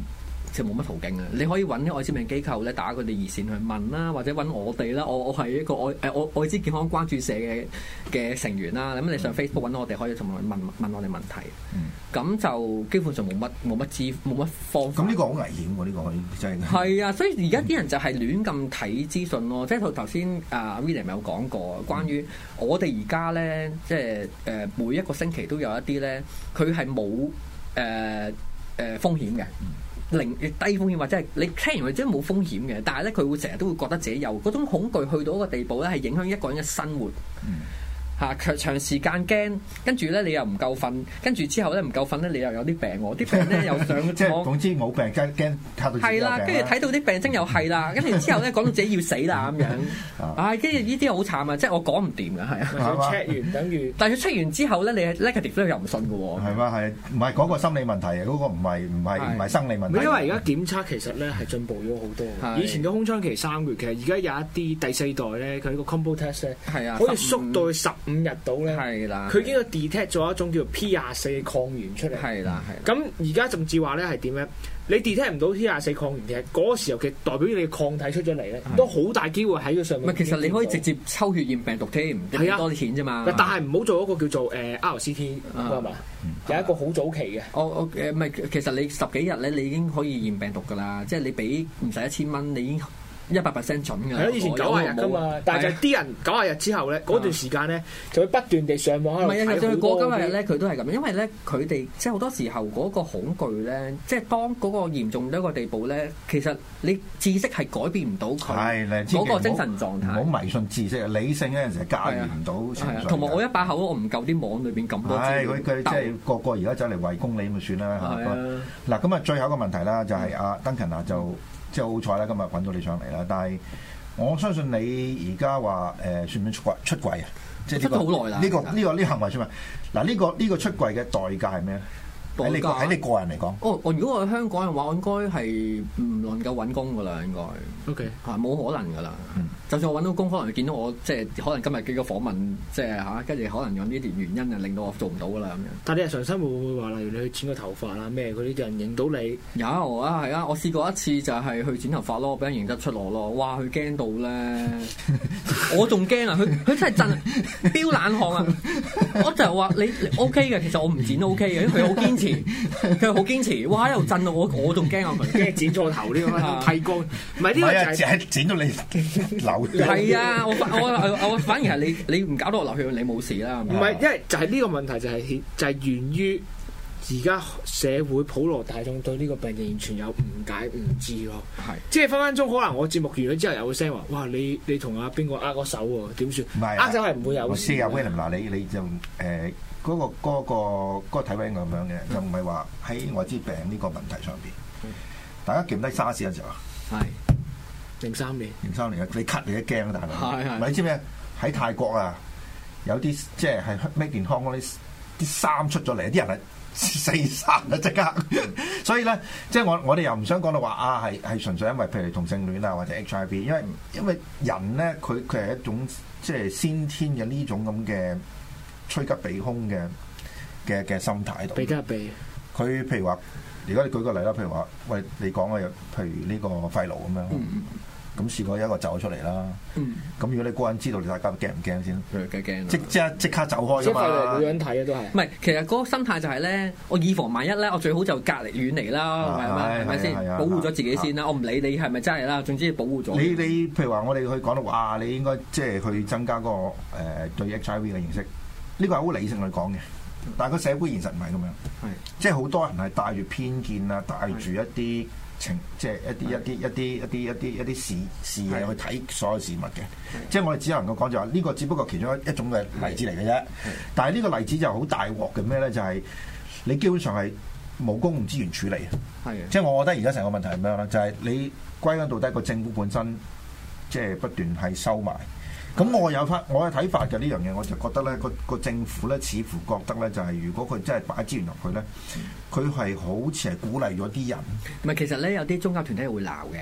就冇乜途徑啊！你可以揾啲愛滋病機構咧，打佢哋熱線去問啦，或者揾我哋啦。我係一個愛滋健康關注社嘅成員啦。咁你上 Facebook 揾我哋，可以同我問我哋問題。咁就基本上冇乜方法。 咁呢個好危險喎！呢個可以真係。 係啊，所以而家啲人就係亂咁睇資訊咯。即係頭先William 有講過，關於我哋而家咧，即係每一個星期都有一啲咧，佢係冇風險嘅。零低風險或者係你聽完佢真係冇風險嘅，但係咧佢會成日都會覺得自己有嗰種恐懼去到一個地步咧，係影響一個人嘅生活。長時間驚，跟住咧你又唔夠瞓，跟住之後咧唔夠瞓咧你又有啲病喎，啲病咧又上即係總之冇病驚嚇到自己有病。 係啦，跟住睇到啲病徵又係啦，跟住之後咧講到自己要死啦咁樣。跟住呢啲好慘啊！即係我講唔掂㗎，係啊。 check 完等於， 但係佢 check 完之後咧，你 negative 咧又唔信㗎喎。 係嘛係，唔係嗰個心理問題啊，嗰個唔係生理問題。 因為而家檢測其實咧係進步咗好多。以前嘅空窗期3個月，其實而家有一啲第4代咧，佢個 combo test 咧，可以縮到去15日到咧。係啦，佢已經 detect 咗一種叫做 P24 抗原出嚟。係啦，係。咁而家甚至話咧係點咧？你 detect 唔到 P24 抗原嘅嗰個時候，其實代表你嘅抗體出咗嚟咧，都好大機會喺個上面。 其實你可以直接抽血驗病毒添，係啊，多啲錢啫嘛。 但係唔好做一個叫做RCT 係嘛？有一個好早期嘅。 唔係，其實你10幾日咧，你已經可以驗病毒㗎啦。即係你俾唔使1000蚊，你已經100% 準㗎。係咯，以前90日㗎嘛，但係就啲人90日之後咧，嗰段時間咧就會不斷地上網喺度睇好多。唔係啊，就過90日咧，佢都係咁，因為咧佢哋即係好多時候嗰個恐懼咧，即係當嗰個嚴重到一個地步咧，其實你知識係改變唔到佢嗰個精神狀態。 唔好迷信知識，理性有陣時係駕馭唔到情緒。 同埋我一把口，我唔夠啲網裏邊咁多資料。 佢即係個個而家走嚟圍攻你咁就算啦。嗱咁啊，最後一個問題啦，就係阿 Duncan 啊就。即係好彩啦，今日揾到你上嚟啦。但係我相信你而家話算唔算出櫃啊？即係出咗好耐啦。呢行為算咩？嗱呢個出櫃嘅代價係咩咧？喺你個人嚟講， 如果我喺香港嘅話，我應該係唔能夠揾工㗎啦，應該。OK。冇可能㗎啦。就算我揾到工，可能見到我即係可能今日幾個訪問，即係跟住可能有呢啲原因啊，令到我做唔到㗎啦咁樣。但係你日常生活會唔會話，例如你去剪個頭髮啊咩嗰啲，人認到你？有啊，係啊，我試過一次就係去剪頭髮咯，俾人認得出我咯。哇！佢驚到咧，我仲驚啊！佢真係震，飆冷汗啊！我就話你 OK 嘅，其實我唔剪都 OK 嘅，因為佢好堅持。佢好堅持，哇！喺度震到我仲驚啊！佢驚剪錯頭呢個剃光，唔係呢個就係剪到你流血。 係啊！我反而係你唔搞到我流血，你冇事啦。 唔係，因為就係呢個問題就係源於而家社會普羅大眾對呢個病完全有誤解唔知咯。係，即係分分鐘可能我節目完咗之後有個聲話：哇！你同阿邊個握個手喎？點算？ 唔係， 握手係唔會有事。 我知啊 William 嗱，你就嗰個睇法應該咁樣嘅，就唔係話喺愛滋病呢個問題上邊。大家記唔記得沙士嘅時候啊？ 係03年。03年啊！ 你咳你都驚啊，大佬。係。你知唔知喺泰國啊？有啲即係咩健康嗰啲衫出咗嚟，啲人係死晒啊！即刻。所以咧，即係我哋又唔想講到話係純粹因為譬如同性戀啊或者 HIV，因為人咧佢係一種即係先天嘅呢種咁嘅趨吉避凶嘅心態喺度。避得避。佢譬如話，如果你舉個例啦，譬如話，喂，你講嘅，譬如呢個肺癆咁樣，咁試過有一個走咗出嚟啦。咁如果你個人知道，你大家驚唔驚先？驚。即刻走開㗎嘛。即係肺癆冇樣睇啊，都係。唔係，其實嗰個心態就係咧，我以防萬一咧，我最好就隔離遠離啦，係咪先？保護咗自己先啦。我唔理你係咪真係啦，總之保護咗。你譬如話，我哋去講到話，你應該即係去增加嗰個對 HIV 嘅認識。呢個係好理性去講嘅，但係個社會現實唔係咁樣，即係好多人係帶住偏見啊，帶住一啲即係一啲視野去睇所有事物嘅。即係我哋只能夠講就話呢個只不過其中一種嘅例子嚟嘅啫。但係呢個例子就好大鑊嘅咩咧？就係你基本上係冇公共資源處理。即係我覺得而家成個問題係咩咧？就係你歸根到底個政府本身即係不斷係收埋。咁我嘅睇法嘅呢樣嘢，我就覺得咧個政府咧似乎覺得咧就係如果佢真係擺資源落去咧，佢係好似係鼓勵咗啲人。 唔係，其實咧有啲宗教團體會鬧嘅。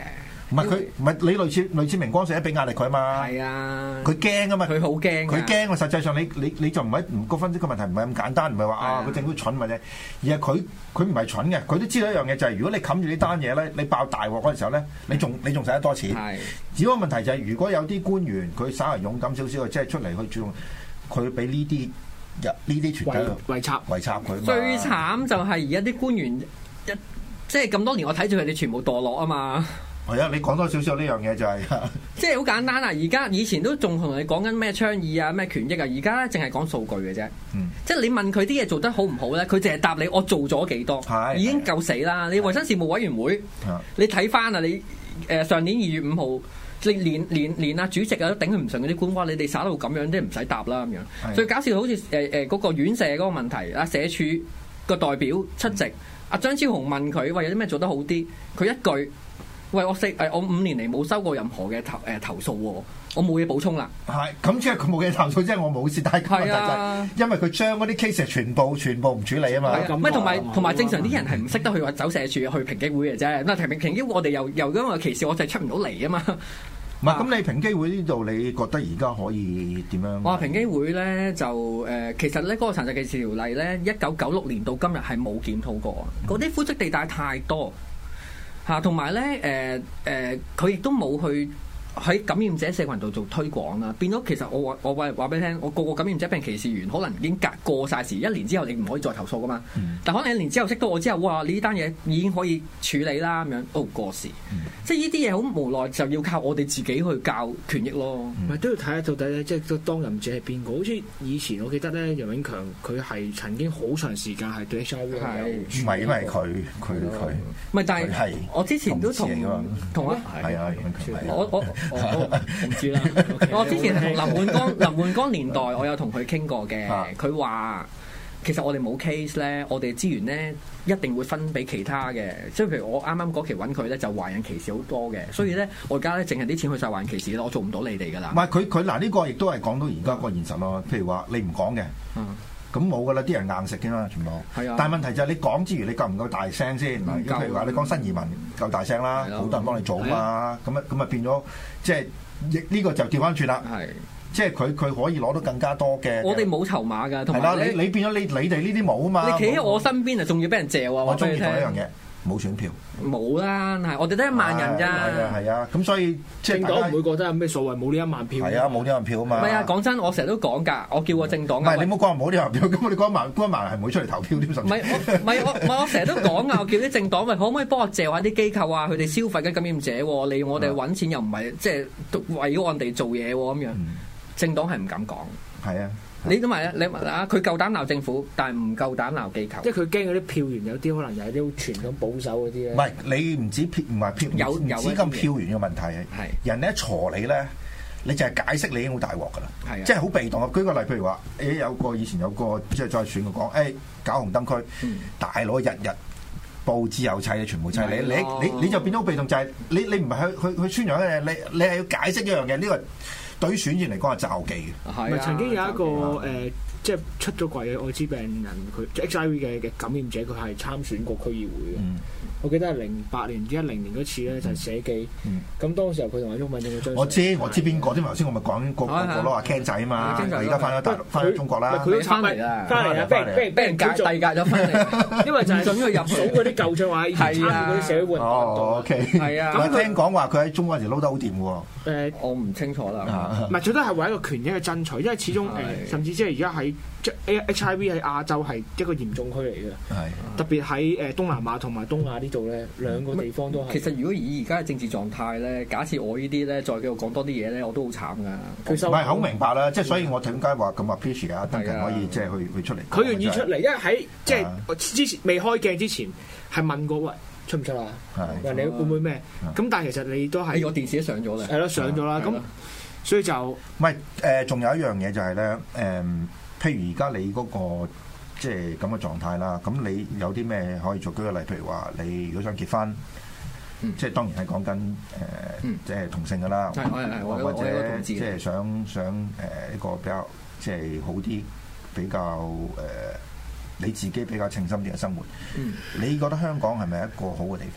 唔係佢，唔係你類似明光社俾壓力佢嘛？ 係啊， 佢驚啊嘛， 佢好驚， 佢驚啊！實際上你就唔個分析個問題唔係咁簡單，唔係話個政府蠢或者，而係佢唔係蠢嘅，佢都知道一樣嘢就係如果你冚住呢單嘢咧，你爆大鑊嗰陣時候咧，你仲使得多錢。係，只不過問題就係如果有啲官員佢稍為勇敢少少，即係出嚟去主動，佢俾呢啲團體圍插佢。 最慘就係而家啲官員即係咁多年，我睇住佢哋全部墮落啊嘛。 係啊，你講多少少呢樣嘢就係、是， 即係好簡單啊！而家以前都仲同你講緊咩倡議啊、咩權益啊，而家咧淨係講數據嘅啫。即係你問佢啲嘢做得好唔好咧，佢淨係答你我做咗幾多，已經夠死啦！你衞生事務委員會，你睇翻啊，你上年2月5號，你連啊主席啊都頂佢唔順嗰啲官話，你哋耍到咁樣，即係唔使答啦咁樣。最搞笑好似嗰個院舍嗰個問題，啊社署個代表出席，阿張超雄問佢喂有啲咩做得好啲，佢一句。喂，我5年嚟冇收過任何嘅投訴喎，我冇嘢補充啦。係，咁即係佢冇嘢投訴，即係我冇事。但係問題就係，因為佢將嗰啲 case 全部唔處理啊嘛。 唔係同埋正常啲人係唔識得去話走社署去平機會嘅啫。咁平機會我哋又因為歧視，我就係出唔到嚟啊嘛。 唔係，咁你平機會呢度，你覺得而家可以點樣？ 我話平機會咧就其實咧嗰個殘疾歧視條例咧，1996年到今日係冇檢討過，嗰啲灰色地帶太多。同埋咧，佢亦都冇去喺感染者社群度做推廣啦，變咗其實我話俾你聽，我個感染者病歧視員可能已經過晒時，1年之後你唔可以再投訴噶嘛。但可能1年之後識到我之後，哇！你呢單嘢已經可以處理啦咁樣，過時。即係呢啲嘢好無奈，就要靠我哋自己去教權益咯。 都要睇下到底咧，即係當任者係邊個？好似以前我記得咧，楊永強佢係曾經好長時間係對 HIV 有唔係因為佢唔係，但係我之前都同啊係啊， 我唔知啦。我之前係同林煥光年代，我有同佢傾過嘅。佢話其實我哋冇 case 咧，我哋資源咧一定會分俾其他嘅。即係譬如我啱啱嗰期揾佢咧，就華人歧視好多嘅，所以咧我而家咧淨係啲錢去晒華人歧視，我做唔到你哋噶啦。 唔係佢嗱呢個亦都係講到而家個現實咯。譬如話你唔講嘅，咁冇噶啦，啲人硬食嘅嘛，全部。係啊。但係問題就係你講之餘，你夠唔夠大聲先？譬如話你講新移民夠大聲啦，好多人幫你做嘛，咁啊變咗即係呢個就調翻轉啦。係。即係佢可以攞到更加多嘅。我哋冇籌碼㗎，同埋你變咗你哋呢啲冇啊嘛。 你企喺我身邊啊，仲要俾人嚼啊！ 我中意做一樣嘢，冇選票。 冇啦，係我哋得1萬人咋。 係啊，咁所以即係政黨唔會覺得有咩所謂，冇呢1萬票。 係啊，冇呢1萬票啊嘛。 唔係啊，講真，我成日都講㗎，我叫個政黨。 唔係你唔好講冇呢1萬票，咁我哋嗰1萬人係唔會出嚟投票添。 唔係我成日都講啊，我叫啲政黨喂，可唔可以幫我借下啲機構啊？佢哋消費緊感染者，利用我哋揾錢又唔係即係為咗我哋做嘢咁樣。政黨係唔敢講， 係啊！ 你都係你啊！佢夠膽鬧政府，但係唔夠膽鬧機構。 即係佢驚嗰啲票源有啲可能有啲傳統保守嗰啲咧。 唔係你唔止票，唔係票，有止咁票源嘅問題係人哋一鋤你咧，你就係解釋你已經好大鑊㗎啦。係即係好被動啊！舉個例，譬如話，以前有個即係再選嘅講，搞紅燈區，大佬日日報紙又砌你，全部砌你就變咗好被動，就係你唔係去宣揚嘅嘢，你係要解釋一樣嘢呢個。對於選戰嚟講係詐忌嘅。 係曾經有一個即係出咗櫃嘅愛滋病人，佢 HIV 嘅感染者，佢係參選過區議會嘅。我記得係08年至10年嗰次咧，就係社記。咁當時候佢同阿毓民影咗張相。我知邊個添？頭先我咪講個咯，阿 Ken 仔啊嘛。而家翻咗中國啦。 佢都翻嚟啦，翻嚟啦，俾人遞解咗翻嚟。因為就係準佢入數嗰啲舊將話，以前參與嗰啲社會活動。 OK。係啊。咁聽講話佢喺中嗰陣時撈得好掂喎。 我唔清楚啦。 唔係，最多係為一個權益嘅爭取，因為始終甚至即係而家喺即係 HIV 喺亞洲係一個嚴重區嚟嘅。特別喺東南亞同埋東亞呢度咧，兩個地方都係。 其實如果以而家嘅政治狀態咧，假設我呢啲咧再繼續講多啲嘢咧，我都好慘㗎。 唔係好明白啦，即係所以我點解話咁話 Peach 啊，登人可以即係去出嚟。 佢願意出嚟，因為喺即係之前未開鏡之前係問過喂。出唔出啊？話你會唔會咩？咁但係其實你都係個電視都上咗啦。 係咯，上咗啦。咁所以就唔係仲有一樣嘢就係咧譬如而家你嗰個即係咁嘅狀態啦，咁你有啲咩可以做？舉個例，譬如話你如果想結婚，即係當然係講緊即係同性㗎啦，或者即係想一個比較即係好啲，比較你自己比較稱心啲嘅生活，你覺得香港係咪一個好嘅地方？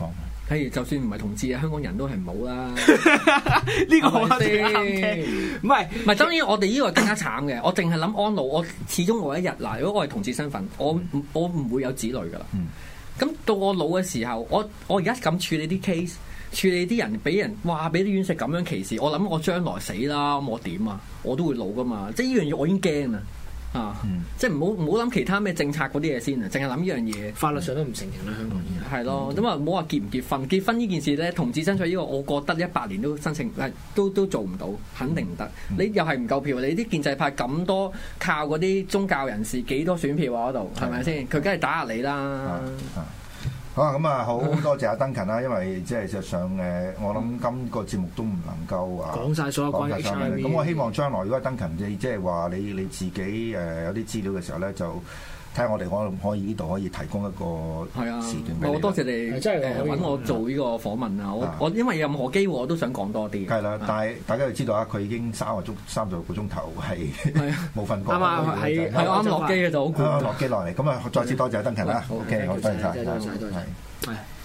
就算唔係同志啊，香港人都係唔好啦。 呢個我覺得啱嘅。唔係， 當然我哋呢個更加慘嘅。我淨係諗安老，我始終我一日嗱，如果我係同志身份，我唔會有子女噶啦。咁到我老嘅時候，我而家咁處理啲 case， 處理啲人俾啲院舍咁樣歧視，我諗我將來死啦，我點啊？我都會老噶嘛。即係呢樣嘢我已經驚啦。即係唔好諗其他咩政策嗰啲嘢先啊，淨係諗呢樣嘢。 法律上都唔承認啦，香港而家。 係咯，咁啊唔好話結唔結婚，結婚呢件事咧，同志爭取呢個，我覺得100年都申請都做唔到，肯定唔得。你又係唔夠票，你啲建制派咁多靠嗰啲宗教人士幾多選票啊嗰度，係咪先？佢梗係打壓你啦。 好啊，咁啊，好多謝阿登勤啦，因為即係事實上我諗今個節目都唔能夠講晒所有關於 HIV。 咁我希望將來如果登勤你即係話你自己有啲資料嘅時候咧，就睇下我哋可以呢度可以提供一個時段俾你。 我多謝你揾我做呢個訪問啊！我因為任何機會我都想講多啲。 係啦，但係大家要知道啊，佢已經30個鐘頭係冇瞓過。 係啱落機嘅就好攰。 落機落嚟，咁啊再次多謝登勤啦。OK，好，多謝晒。 多謝。